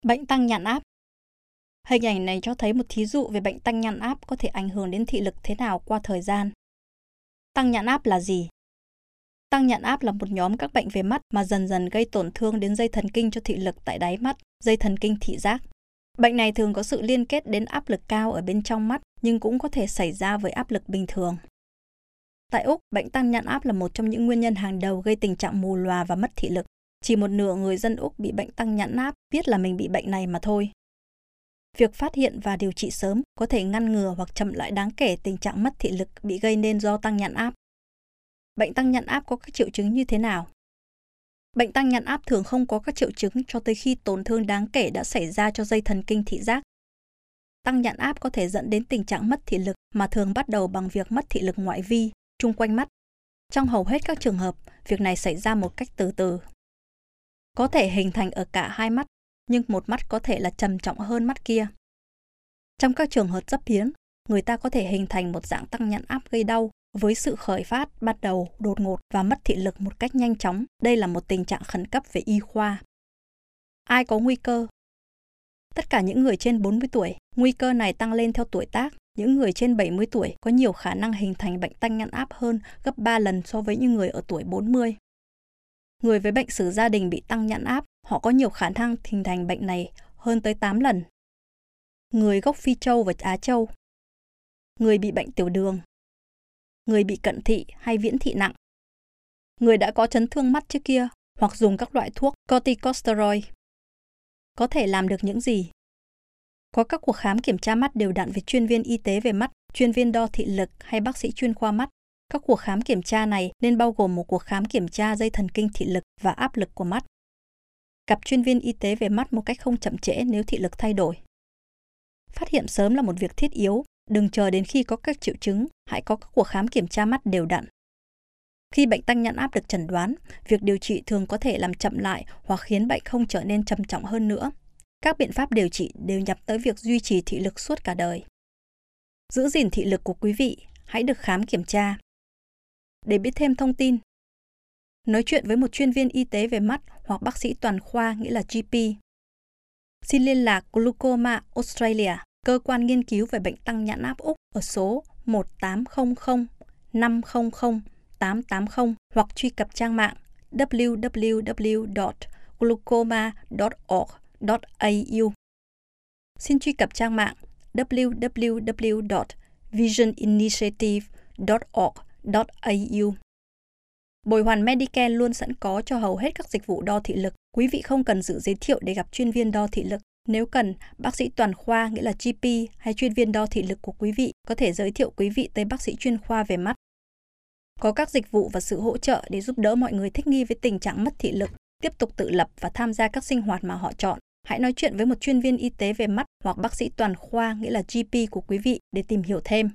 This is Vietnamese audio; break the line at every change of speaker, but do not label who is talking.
Bệnh tăng nhãn áp. Hình ảnh này cho thấy một thí dụ về bệnh tăng nhãn áp có thể ảnh hưởng đến thị lực thế nào qua thời gian. Tăng nhãn áp là gì? Tăng nhãn áp là một nhóm các bệnh về mắt mà dần dần gây tổn thương đến dây thần kinh cho thị lực tại đáy mắt, dây thần kinh thị giác. Bệnh này thường có sự liên kết đến áp lực cao ở bên trong mắt, nhưng cũng có thể xảy ra với áp lực bình thường. Tại Úc, bệnh tăng nhãn áp là một trong những nguyên nhân hàng đầu gây tình trạng mù lòa và mất thị lực. Chỉ một nửa người dân Úc bị bệnh tăng nhãn áp biết là mình bị bệnh này mà thôi. Việc phát hiện và điều trị sớm có thể ngăn ngừa hoặc chậm lại đáng kể tình trạng mất thị lực bị gây nên do tăng nhãn áp. Bệnh tăng nhãn áp có các triệu chứng như thế nào? Bệnh tăng nhãn áp thường không có các triệu chứng cho tới khi tổn thương đáng kể đã xảy ra cho dây thần kinh thị giác. Tăng nhãn áp có thể dẫn đến tình trạng mất thị lực mà thường bắt đầu bằng việc mất thị lực ngoại vi, chung quanh mắt. Trong hầu hết các trường hợp, việc này xảy ra một cách từ từ. Có thể hình thành ở cả hai mắt, nhưng một mắt có thể là trầm trọng hơn mắt kia. Trong các trường hợp rất hiếm, người ta có thể hình thành một dạng tăng nhãn áp gây đau với sự khởi phát ban đầu đột ngột và mất thị lực một cách nhanh chóng. Đây là một tình trạng khẩn cấp về y khoa. Ai có nguy cơ? Tất cả những người trên 40 tuổi, nguy cơ này tăng lên theo tuổi tác. Những người trên 70 tuổi có nhiều khả năng hình thành bệnh tăng nhãn áp hơn gấp 3 lần so với những người ở tuổi 40. Người với bệnh sử gia đình bị tăng nhãn áp, họ có nhiều khả năng hình thành bệnh này hơn tới 8 lần. Người gốc Phi Châu và Á Châu. Người bị bệnh tiểu đường. Người bị cận thị hay viễn thị nặng. Người đã có chấn thương mắt trước kia hoặc dùng các loại thuốc corticosteroid. Có thể làm được những gì? Có các cuộc khám kiểm tra mắt đều đặn với chuyên viên y tế về mắt, chuyên viên đo thị lực hay bác sĩ chuyên khoa mắt. Các cuộc khám kiểm tra này nên bao gồm một cuộc khám kiểm tra dây thần kinh thị lực và áp lực của mắt. Gặp chuyên viên y tế về mắt một cách không chậm trễ nếu thị lực thay đổi. Phát hiện sớm là một việc thiết yếu, đừng chờ đến khi có các triệu chứng, hãy có các cuộc khám kiểm tra mắt đều đặn. Khi bệnh tăng nhãn áp được chẩn đoán, việc điều trị thường có thể làm chậm lại hoặc khiến bệnh không trở nên trầm trọng hơn nữa. Các biện pháp điều trị đều nhắm tới việc duy trì thị lực suốt cả đời. Giữ gìn thị lực của quý vị, hãy được khám kiểm tra. Để biết thêm thông tin, nói chuyện với một chuyên viên y tế về mắt hoặc bác sĩ toàn khoa nghĩa là GP. Xin liên lạc Glaucoma Australia, cơ quan nghiên cứu về bệnh tăng nhãn áp Úc ở số 1800 500 880 hoặc truy cập trang mạng www.glaucoma.org.au. Xin truy cập trang mạng www.visioninitiative.org.au. Bồi hoàn Medicare luôn sẵn có cho hầu hết các dịch vụ đo thị lực. Quý vị không cần tự giới thiệu để gặp chuyên viên đo thị lực. Nếu cần, bác sĩ toàn khoa nghĩa là GP hay chuyên viên đo thị lực của quý vị có thể giới thiệu quý vị tới bác sĩ chuyên khoa về mắt. Có các dịch vụ và sự hỗ trợ để giúp đỡ mọi người thích nghi với tình trạng mất thị lực, tiếp tục tự lập và tham gia các sinh hoạt mà họ chọn. Hãy nói chuyện với một chuyên viên y tế về mắt hoặc bác sĩ toàn khoa nghĩa là GP của quý vị để tìm hiểu thêm.